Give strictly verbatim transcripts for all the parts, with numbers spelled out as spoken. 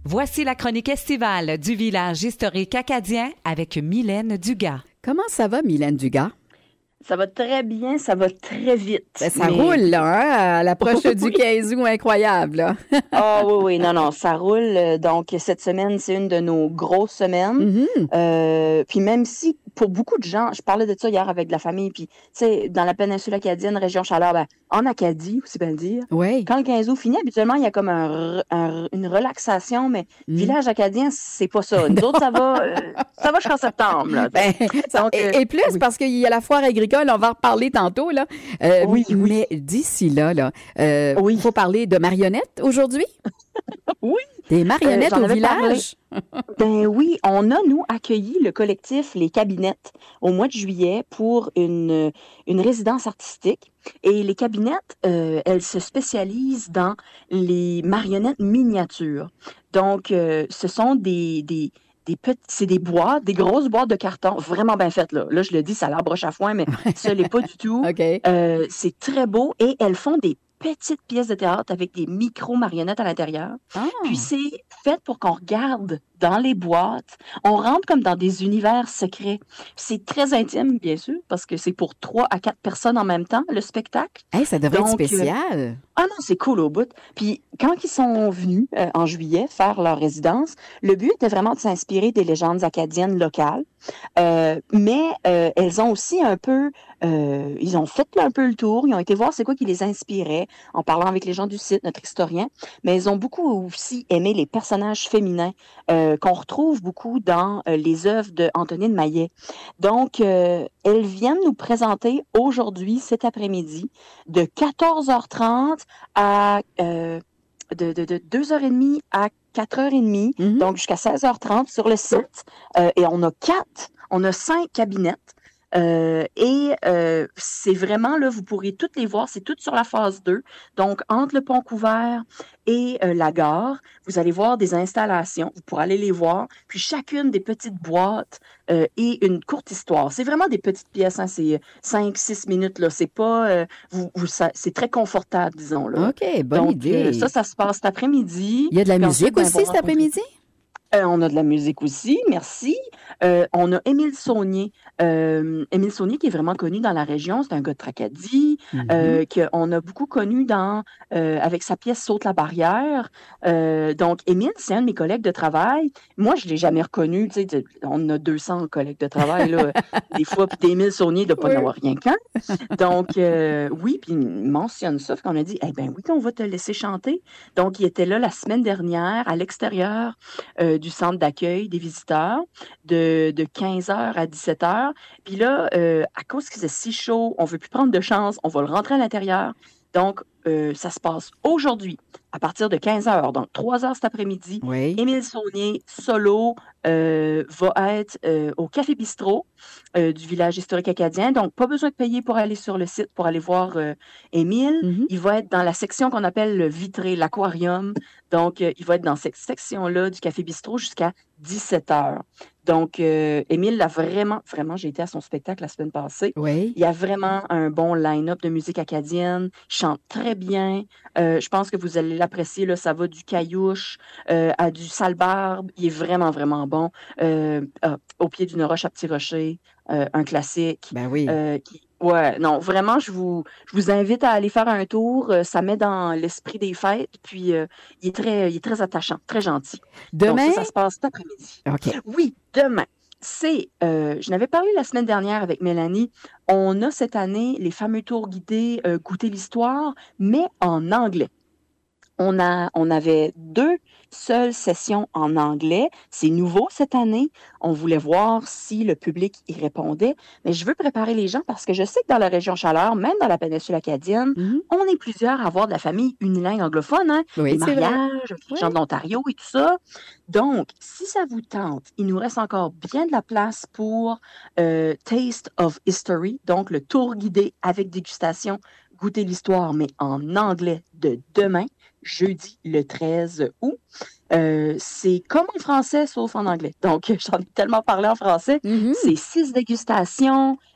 Voici la chronique estivale du village historique acadien avec Mylène Dugas. Comment ça va, Mylène Dugas? Ça va très bien, ça va très vite. Ben, ça mais... roule, là, hein, à l'approche Oui. du quinze août, incroyable, là. Ah oui, oui, non, non, ça roule. Donc, cette semaine, c'est une de nos grosses semaines. Mm-hmm. Euh, puis même si, pour beaucoup de gens, je parlais de ça hier avec de la famille, puis, tu sais, dans la péninsule acadienne, région Chaleur, ben, en Acadie, aussi bien le dire, Oui. quand le quinze août finit, habituellement, il y a comme un, un, une relaxation, mais Mm. village acadien, c'est pas ça. Nous autres, ça va, euh, ça va jusqu'en septembre, là. Ben, ça- Donc, euh, et, et plus, oui. parce qu'il y a la foire agricole, on va en reparler tantôt, là. Euh, Oui, oui. Mais d'ici là, là, euh, Oui. faut parler de marionnettes aujourd'hui? Oui. Des marionnettes Euh, j'en au avais village? Ben oui, on a, nous, accueilli le collectif Les Cabinettes au mois de juillet pour une, une résidence artistique. Et les Cabinettes, euh, elles se spécialisent dans les marionnettes miniatures. Donc, euh, ce sont des, des, des petits, c'est des boîtes, des grosses boîtes de carton, vraiment bien faites, là. Là, je le dis, ça a l'air broche à foin, mais ça l'est pas du tout. OK. Euh, c'est très beau et elles font des petites pièces de théâtre avec des micro-marionnettes à l'intérieur. Ah. Puis c'est fait pour qu'on regarde dans les boîtes. On rentre comme dans des univers secrets. C'est très intime, bien sûr, parce que c'est pour trois à quatre personnes en même temps, le spectacle. Hey, ça devrait Donc, être spécial. Ah non, c'est cool au bout. Puis quand ils sont venus euh, en juillet faire leur résidence, le but était vraiment de s'inspirer des légendes acadiennes locales. Euh, mais euh, elles ont aussi un peu, euh, ils ont fait un peu le tour, ils ont été voir c'est quoi qui les inspirait en parlant avec les gens du site, notre historien, mais ils ont beaucoup aussi aimé les personnages féminins euh, qu'on retrouve beaucoup dans euh, les œuvres d'Antonine Maillet. Donc, euh, elles viennent nous présenter aujourd'hui, cet après-midi, de quatorze heures trente à euh, de, de, de deux heures trente à quatre heures trente, Mm-hmm. donc jusqu'à seize heures trente sur le site. Euh, et on a quatre, on a cinq cabinettes. Euh, et euh, c'est vraiment, là, vous pourrez toutes les voir, c'est toutes sur la phase deux. Donc, entre le pont couvert et euh, la gare, vous allez voir des installations, vous pourrez aller les voir, puis chacune des petites boîtes euh, et une courte histoire. C'est vraiment des petites pièces, hein, c'est cinq six minutes, là, c'est pas, euh, vous, vous, ça, c'est très confortable, disons, là. OK, bonne Donc, idée. euh, ça, ça se passe cet après-midi. Il y a de la Puis musique ensuite, ben, aussi on va cet après-midi? Euh, on a de la musique aussi, merci. Euh, on a Émile Saunier. Euh, Émile Saunier qui est vraiment connu dans la région, c'est un gars de Tracadie, Mm-hmm. euh, qu'on a beaucoup connu dans, euh, avec sa pièce Saute la barrière. Euh, donc, Émile, c'est un de mes collègues de travail. Moi, je ne l'ai jamais reconnu. Tu sais, on a deux cents collègues de travail, là, des fois, puis d'Émile Saunier, de ne pas Oui. en avoir rien qu'un. Donc, euh, oui, puis il mentionne ça, qu'on a dit, eh bien oui, on va te laisser chanter. Donc, il était là la semaine dernière, à l'extérieur euh, du centre d'accueil des visiteurs, de, de quinze heures à dix-sept heures. Puis là, euh, à cause qu'il faisait si chaud, on ne veut plus prendre de chance, on va le rentrer à l'intérieur. Donc, euh, ça se passe aujourd'hui, à partir de quinze heures, donc trois heures cet après-midi. Oui. Émile Saunier, solo, euh, va être euh, au Café Bistrot euh, du village historique acadien. Donc, pas besoin de payer pour aller sur le site, pour aller voir euh, Émile. Mm-hmm. Il va être dans la section qu'on appelle le vitré, l'aquarium. Donc, euh, il va être dans cette section-là du Café Bistrot jusqu'à dix-sept heures. Donc, euh, Émile l'a vraiment, vraiment, j'ai été à son spectacle la semaine passée. Oui. Il y a vraiment un bon line-up de musique acadienne. Il chante très bien. Euh, je pense que vous allez l'apprécier. Là, ça va du caillouche euh, à du salbarbe. Il est vraiment, vraiment bon. Euh, euh, au pied d'une roche à Petit Rocher, euh, un classique. Ben oui. Euh, qui, ouais, non, vraiment, je vous, je vous invite à aller faire un tour. Euh, ça met dans l'esprit des fêtes. Puis, euh, il, est très, il est très attachant, très gentil. Demain? Donc, ça, ça se passe cet après-midi. OK. Oui, demain. C'est, euh, je n'avais parlé la semaine dernière avec Mélanie, on a cette année les fameux tours guidés euh, Goûter l'histoire, mais en anglais. On, a, on avait deux seules sessions en anglais. C'est nouveau cette année. On voulait voir si le public y répondait. Mais je veux préparer les gens parce que je sais que dans la région Chaleur, même dans la péninsule acadienne, Mm-hmm. on est plusieurs à avoir de la famille unilingue anglophone, hein? Oui, Les c'est vrai. mariages, les Oui. gens de l'Ontario et tout ça. Donc, si ça vous tente, il nous reste encore bien de la place pour euh, Taste of History, donc le tour guidé avec dégustation, Goûter l'histoire, mais en anglais de demain, jeudi le treize août. Euh, c'est comme en français, sauf en anglais. Donc, j'en ai tellement parlé en français. Mm-hmm. C'est six dégustations,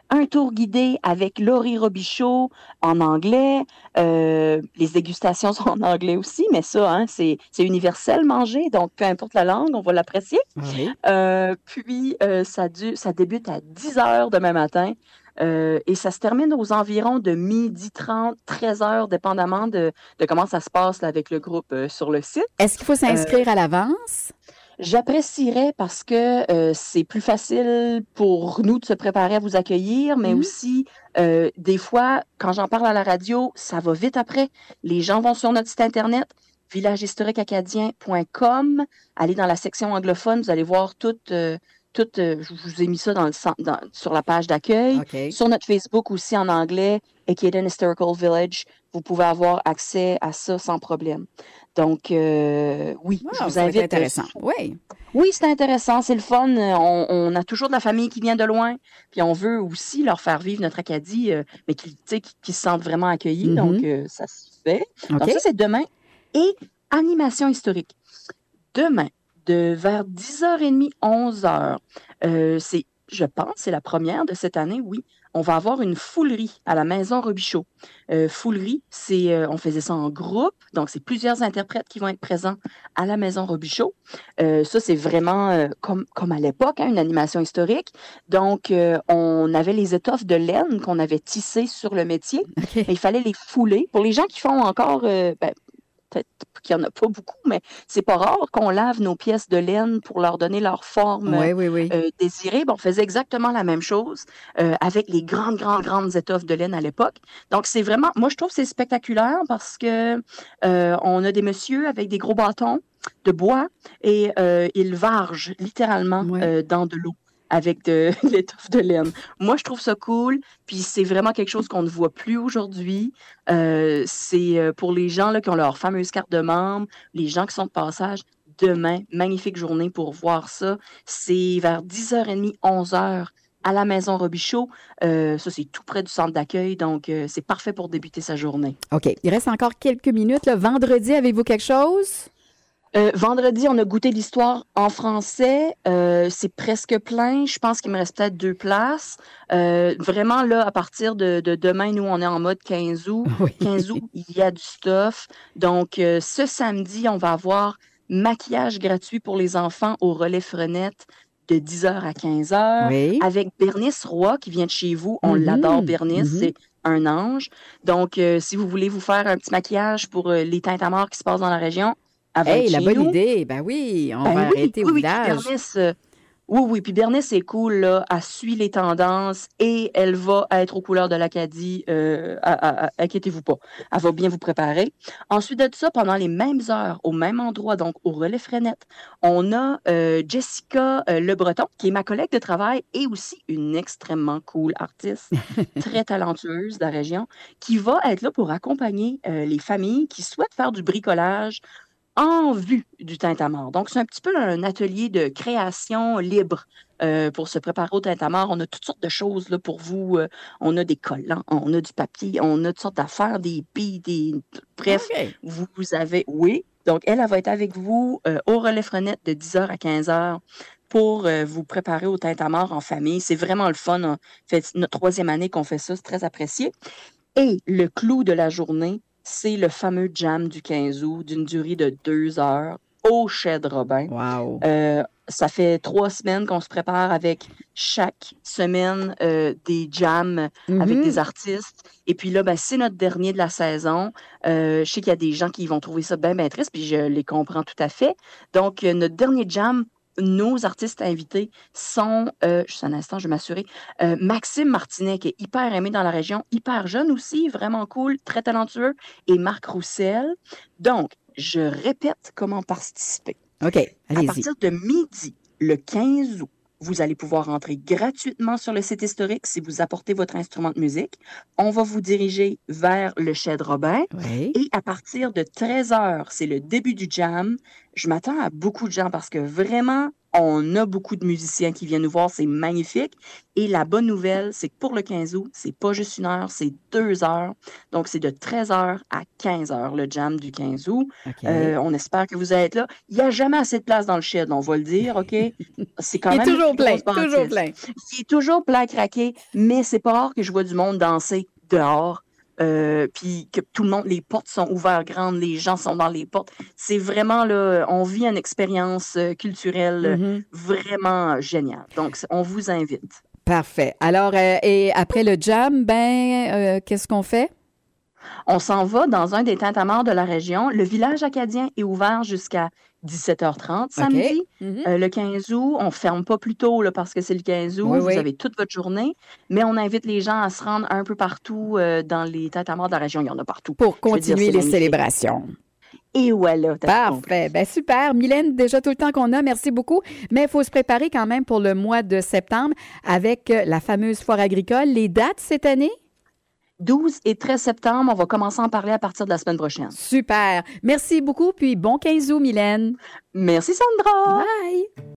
un tour guidé avec Laurie Robichaud en anglais. Euh, les dégustations sont en anglais aussi, mais ça, hein, c'est, c'est universel manger, donc peu importe la langue, on va l'apprécier. Oui. Euh, puis, euh, ça, du, ça débute à dix heures demain matin. Euh, et ça se termine aux environs de midi trente, treize heures, dépendamment de, de comment ça se passe là, avec le groupe euh, sur le site. Est-ce qu'il faut s'inscrire euh, à l'avance? J'apprécierais parce que euh, c'est plus facile pour nous de se préparer à vous accueillir, mais mm-hmm. aussi, euh, des fois, quand j'en parle à la radio, ça va vite après. Les gens vont sur notre site Internet, village historique acadien point com. Allez dans la section anglophone, vous allez voir toutes... Euh, Tout, euh, je vous ai mis ça dans le, dans, sur la page d'accueil. Okay. Sur notre Facebook aussi en anglais, Acadian Historical Village, vous pouvez avoir accès à ça sans problème. Donc, euh, oui, wow, je vous ça invite. C'est intéressant, oui. Oui, c'est intéressant, c'est le fun. On, on a toujours de la famille qui vient de loin, puis on veut aussi leur faire vivre notre Acadie, euh, mais qui, qui, qui se sentent vraiment accueillis. Mm-hmm. Donc, euh, ça se fait. Okay. Donc, ça, c'est demain. Et animation historique. Demain, de vers dix heures trente, onze heures. Euh, c'est, je pense, c'est la première de cette année, oui. On va avoir une foulerie à la Maison Robichaud. Euh, foulerie, c'est, euh, on faisait ça en groupe, donc c'est plusieurs interprètes qui vont être présents à la Maison Robichaud. Euh, ça, c'est vraiment euh, comme, comme à l'époque, hein, une animation historique. Donc, euh, on avait les étoffes de laine qu'on avait tissées sur le métier. Okay. Il fallait les fouler. Pour les gens qui font encore... Euh, ben, peut-être qu'il n'y en a pas beaucoup, mais c'est pas rare qu'on lave nos pièces de laine pour leur donner leur forme oui, oui, oui. Euh, désirée. Bon, on faisait exactement la même chose euh, avec les grandes, grandes, grandes étoffes de laine à l'époque. Donc, c'est vraiment... Moi, je trouve que c'est spectaculaire parce que euh, on a des messieurs avec des gros bâtons de bois et euh, ils vargent littéralement oui. euh, dans de l'eau avec de l'étoffe de laine. Moi, je trouve ça cool, puis c'est vraiment quelque chose qu'on ne voit plus aujourd'hui. Euh, c'est pour les gens là, qui ont leur fameuse carte de membre, les gens qui sont de passage. Demain, magnifique journée pour voir ça. C'est vers dix heures trente, onze heures à la Maison Robichaud. Euh, ça, c'est tout près du centre d'accueil, donc euh, c'est parfait pour débuter sa journée. OK. Il reste encore quelques minutes. Là. Vendredi, avez-vous quelque chose? Euh, vendredi, on a goûté l'histoire en français. Euh, c'est presque plein. Je pense qu'il me reste peut-être deux places. Euh, vraiment, là, à partir de, de demain, nous, on est en mode quinze août. Oui. quinze août, il y a du stuff. Donc, euh, ce samedi, on va avoir maquillage gratuit pour les enfants au Relais Frenette de dix heures à quinze heures. Oui. Avec Bernice Roy, qui vient de chez vous. On mm-hmm. l'adore, Bernice. Mm-hmm. C'est un ange. Donc, euh, si vous voulez vous faire un petit maquillage pour euh, les tintamarres qui se passent dans la région, hey, la bonne nous. idée. Ben oui, on ben va oui, arrêter oui, au oui, village. Puis Bernice, euh, oui, oui. Puis Bernice, c'est cool, là. Elle suit les tendances et elle va être aux couleurs de l'Acadie. Euh, à, à, à, inquiétez-vous pas. Elle va bien vous préparer. Ensuite de ça, pendant les mêmes heures, au même endroit, donc au Relais Frenette, on a euh, Jessica euh, Le Breton, qui est ma collègue de travail et aussi une extrêmement cool artiste, très talentueuse de la région, qui va être là pour accompagner euh, les familles qui souhaitent faire du bricolage en vue du tintamarre. Donc, c'est un petit peu un atelier de création libre euh, pour se préparer au tintamarre. On a toutes sortes de choses là, pour vous. Euh, on a des collants, on a du papier, on a toutes sortes d'affaires, des billes, des... Bref, okay. vous, vous avez... Oui, donc elle, elle va être avec vous euh, au Relais Frenette de dix heures à quinze heures pour euh, vous préparer au tintamarre en famille. C'est vraiment le fun. On fait notre troisième année qu'on fait ça, c'est très apprécié. Et le clou de la journée, c'est le fameux jam du quinze août d'une durée de deux heures au Chède Robin. Wow. Euh, ça fait trois semaines qu'on se prépare avec chaque semaine euh, des jams mm-hmm. avec des artistes. Et puis là, ben, c'est notre dernier de la saison. Euh, je sais qu'il y a des gens qui vont trouver ça bien, bien triste, puis je les comprends tout à fait. Donc, euh, notre dernier jam, nos artistes invités sont, euh, juste un instant, je vais m'assurer, euh, Maxime Martinet, qui est hyper aimé dans la région, hyper jeune aussi, vraiment cool, très talentueux, et Marc Roussel. Donc, je répète comment participer. OK, allez-y. À partir de midi, le quinze août, vous allez pouvoir entrer gratuitement sur le site historique si vous apportez votre instrument de musique. On va vous diriger vers le Chède Robin. Oui. Et à partir de treize heures, c'est le début du jam. Je m'attends à beaucoup de gens parce que vraiment, On a beaucoup de musiciens qui viennent nous voir, c'est magnifique. Et la bonne nouvelle, c'est que pour le quinze août, c'est pas juste une heure, c'est deux heures. Donc, c'est de treize heures à quinze heures, le jam du quinze août. OK. Euh, on espère que vous allez être là. Il n'y a jamais assez de place dans le shed, on va le dire, OK? C'est quand Il est même une toujours plein, grosse bâtisse. toujours plein. Il est toujours plein à craquer, mais c'est pas rare que je vois du monde danser dehors. Euh, puis que tout le monde, les portes sont ouvertes grandes, les gens sont dans les portes. C'est vraiment, là, on vit une expérience euh, culturelle euh, Mhm. vraiment géniale. Donc, c- on vous invite. Parfait. Alors, euh, et après le jam, ben, euh, qu'est-ce qu'on fait? On s'en va dans un des tintamarres de la région. Le village acadien est ouvert jusqu'à dix-sept heures trente samedi. OK. Mhm. Euh, le quinze août, on ne ferme pas plus tôt là, parce que c'est le quinze août. Oui, Vous oui. avez toute votre journée, mais on invite les gens à se rendre un peu partout euh, dans les tintamarres de la région. Il y en a partout. Pour Je veux dire, continuer c'est les magnifique. célébrations. Et voilà, t'as tout compris. Parfait. Ben super. Mylène, déjà tout le temps qu'on a. Merci beaucoup. Mais il faut se préparer quand même pour le mois de septembre avec euh, la fameuse foire agricole. Les dates cette année? douze et treize septembre, on va commencer à en parler à partir de la semaine prochaine. Super. Merci beaucoup. Puis bon quinze août, Mylène. Merci Sandra! Bye.